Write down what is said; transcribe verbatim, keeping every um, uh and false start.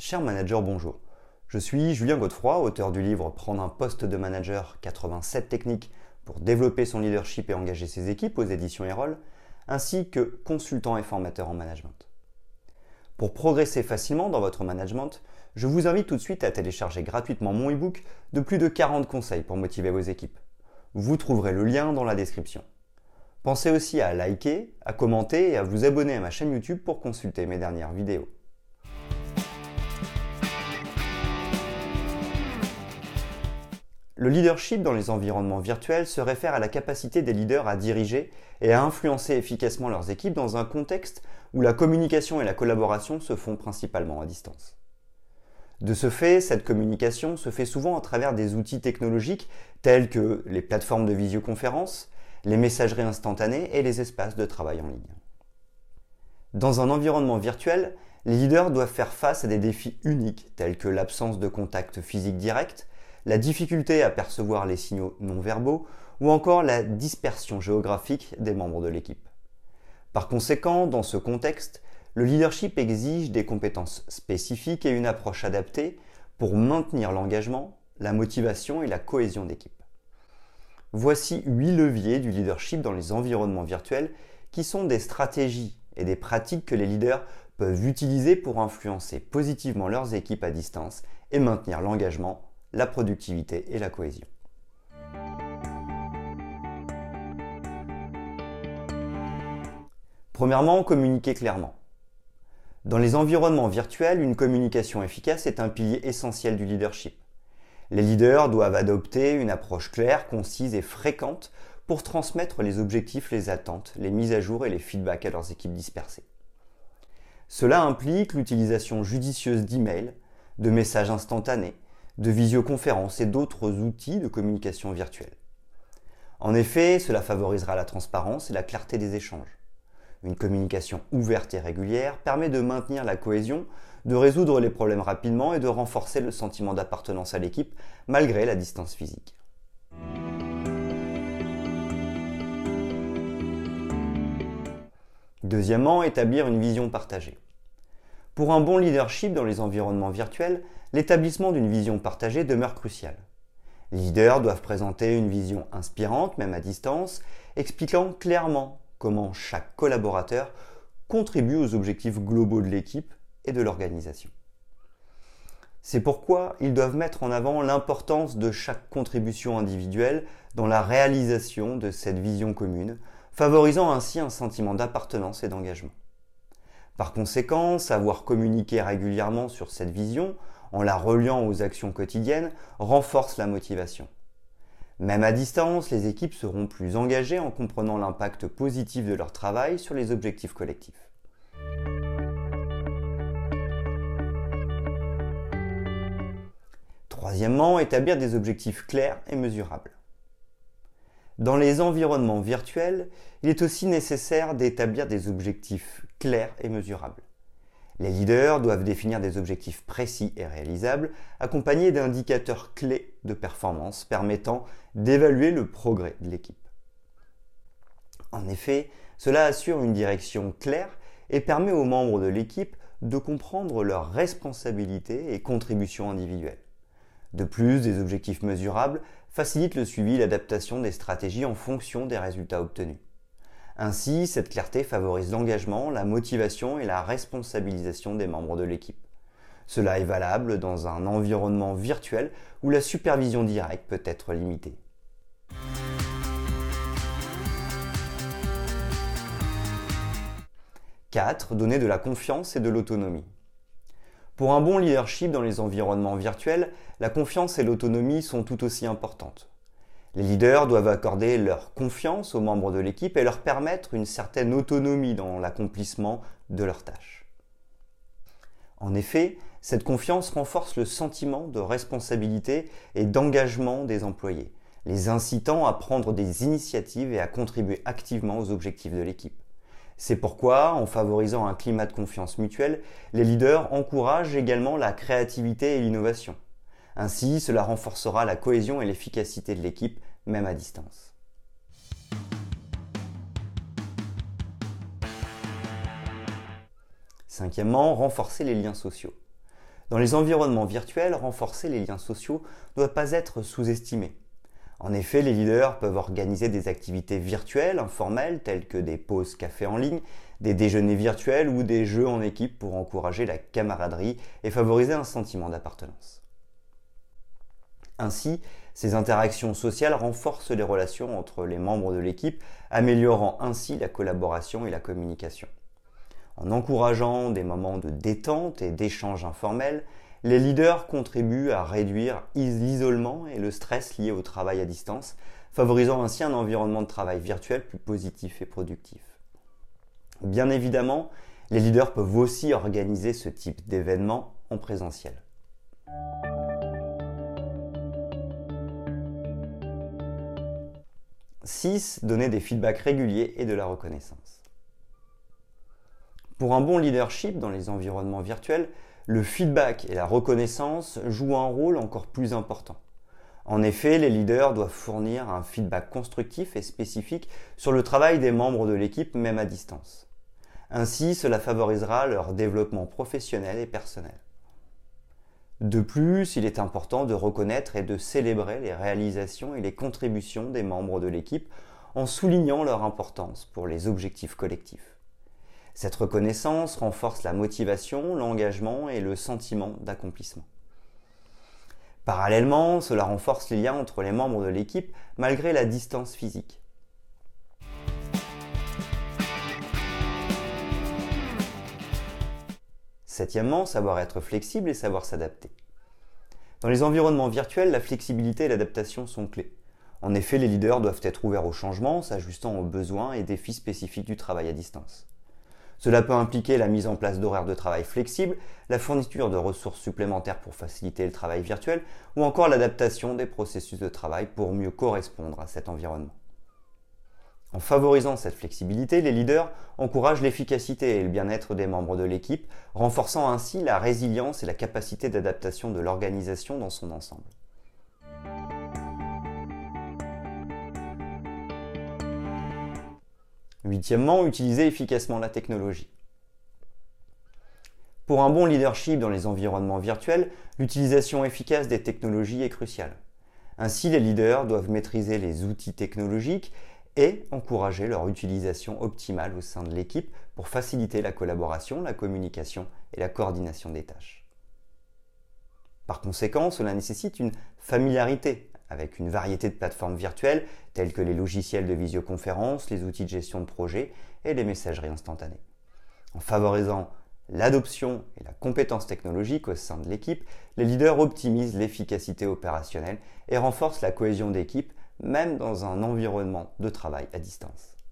Cher manager, bonjour. Je suis Julien Godefroy, auteur du livre Prendre un poste de manager, quatre-vingt-sept techniques pour développer son leadership et engager ses équipes aux éditions Erol, ainsi que consultant et formateur en management. Pour progresser facilement dans votre management, je vous invite tout de suite à télécharger gratuitement mon e-book de plus de quarante conseils pour motiver vos équipes. Vous trouverez le lien dans la description. Pensez aussi à liker, à commenter et à vous abonner à ma chaîne YouTube pour consulter mes dernières vidéos. Le leadership dans les environnements virtuels se réfère à la capacité des leaders à diriger et à influencer efficacement leurs équipes dans un contexte où la communication et la collaboration se font principalement à distance. De ce fait, cette communication se fait souvent à travers des outils technologiques tels que les plateformes de visioconférence, les messageries instantanées et les espaces de travail en ligne. Dans un environnement virtuel, les leaders doivent faire face à des défis uniques tels que l'absence de contact physique direct, la difficulté à percevoir les signaux non verbaux ou encore la dispersion géographique des membres de l'équipe. Par conséquent, dans ce contexte, le leadership exige des compétences spécifiques et une approche adaptée pour maintenir l'engagement, la motivation et la cohésion d'équipe. Voici huit leviers du leadership dans les environnements virtuels qui sont des stratégies et des pratiques que les leaders peuvent utiliser pour influencer positivement leurs équipes à distance et maintenir l'engagement, la productivité et la cohésion. Premièrement, communiquer clairement. Dans les environnements virtuels, une communication efficace est un pilier essentiel du leadership. Les leaders doivent adopter une approche claire, concise et fréquente pour transmettre les objectifs, les attentes, les mises à jour et les feedbacks à leurs équipes dispersées. Cela implique l'utilisation judicieuse d'emails, de messages instantanés, de visioconférences et d'autres outils de communication virtuelle. En effet, cela favorisera la transparence et la clarté des échanges. Une communication ouverte et régulière permet de maintenir la cohésion, de résoudre les problèmes rapidement et de renforcer le sentiment d'appartenance à l'équipe malgré la distance physique. Deuxièmement, établir une vision partagée. Pour un bon leadership dans les environnements virtuels, l'établissement d'une vision partagée demeure crucial. Les leaders doivent présenter une vision inspirante, même à distance, expliquant clairement comment chaque collaborateur contribue aux objectifs globaux de l'équipe et de l'organisation. C'est pourquoi ils doivent mettre en avant l'importance de chaque contribution individuelle dans la réalisation de cette vision commune, favorisant ainsi un sentiment d'appartenance et d'engagement. Par conséquent, savoir communiquer régulièrement sur cette vision, en la reliant aux actions quotidiennes, renforce la motivation. Même à distance, les équipes seront plus engagées en comprenant l'impact positif de leur travail sur les objectifs collectifs. Troisièmement, établir des objectifs clairs et mesurables. Dans les environnements virtuels, il est aussi nécessaire d'établir des objectifs clairs et mesurables. Les leaders doivent définir des objectifs précis et réalisables, accompagnés d'indicateurs clés de performance permettant d'évaluer le progrès de l'équipe. En effet, cela assure une direction claire et permet aux membres de l'équipe de comprendre leurs responsabilités et contributions individuelles. De plus, des objectifs mesurables facilitent le suivi et l'adaptation des stratégies en fonction des résultats obtenus. Ainsi, cette clarté favorise l'engagement, la motivation et la responsabilisation des membres de l'équipe. Cela est valable dans un environnement virtuel où la supervision directe peut être limitée. quatre. Donner de la confiance et de l'autonomie. Pour un bon leadership dans les environnements virtuels, la confiance et l'autonomie sont tout aussi importantes. Les leaders doivent accorder leur confiance aux membres de l'équipe et leur permettre une certaine autonomie dans l'accomplissement de leurs tâches. En effet, cette confiance renforce le sentiment de responsabilité et d'engagement des employés, les incitant à prendre des initiatives et à contribuer activement aux objectifs de l'équipe. C'est pourquoi, en favorisant un climat de confiance mutuelle, les leaders encouragent également la créativité et l'innovation. Ainsi, cela renforcera la cohésion et l'efficacité de l'équipe, même à distance. Cinquièmement, renforcer les liens sociaux. Dans les environnements virtuels, renforcer les liens sociaux ne doit pas être sous-estimé. En effet, les leaders peuvent organiser des activités virtuelles, informelles, telles que des pauses café en ligne, des déjeuners virtuels ou des jeux en équipe pour encourager la camaraderie et favoriser un sentiment d'appartenance. Ainsi, ces interactions sociales renforcent les relations entre les membres de l'équipe, améliorant ainsi la collaboration et la communication. En encourageant des moments de détente et d'échange informels, les leaders contribuent à réduire l'isolement et le stress lié au travail à distance, favorisant ainsi un environnement de travail virtuel plus positif et productif. Bien évidemment, les leaders peuvent aussi organiser ce type d'événements en présentiel. six. Donner des feedbacks réguliers et de la reconnaissance. Pour un bon leadership dans les environnements virtuels, le feedback et la reconnaissance jouent un rôle encore plus important. En effet, les leaders doivent fournir un feedback constructif et spécifique sur le travail des membres de l'équipe, même à distance. Ainsi, cela favorisera leur développement professionnel et personnel. De plus, il est important de reconnaître et de célébrer les réalisations et les contributions des membres de l'équipe en soulignant leur importance pour les objectifs collectifs. Cette reconnaissance renforce la motivation, l'engagement et le sentiment d'accomplissement. Parallèlement, cela renforce les liens entre les membres de l'équipe malgré la distance physique. Septièmement, savoir être flexible et savoir s'adapter. Dans les environnements virtuels, la flexibilité et l'adaptation sont clés. En effet, les leaders doivent être ouverts au changement, s'ajustant aux besoins et défis spécifiques du travail à distance. Cela peut impliquer la mise en place d'horaires de travail flexibles, la fourniture de ressources supplémentaires pour faciliter le travail virtuel ou encore l'adaptation des processus de travail pour mieux correspondre à cet environnement. En favorisant cette flexibilité, les leaders encouragent l'efficacité et le bien-être des membres de l'équipe, renforçant ainsi la résilience et la capacité d'adaptation de l'organisation dans son ensemble. Huitièmement, utiliser efficacement la technologie. Pour un bon leadership dans les environnements virtuels, l'utilisation efficace des technologies est cruciale. Ainsi, les leaders doivent maîtriser les outils technologiques et encourager leur utilisation optimale au sein de l'équipe pour faciliter la collaboration, la communication et la coordination des tâches. Par conséquent, cela nécessite une familiarité avec une variété de plateformes virtuelles telles que les logiciels de visioconférence, les outils de gestion de projet et les messageries instantanées. En favorisant l'adoption et la compétence technologique au sein de l'équipe, les leaders optimisent l'efficacité opérationnelle et renforcent la cohésion d'équipe même dans un environnement de travail à distance.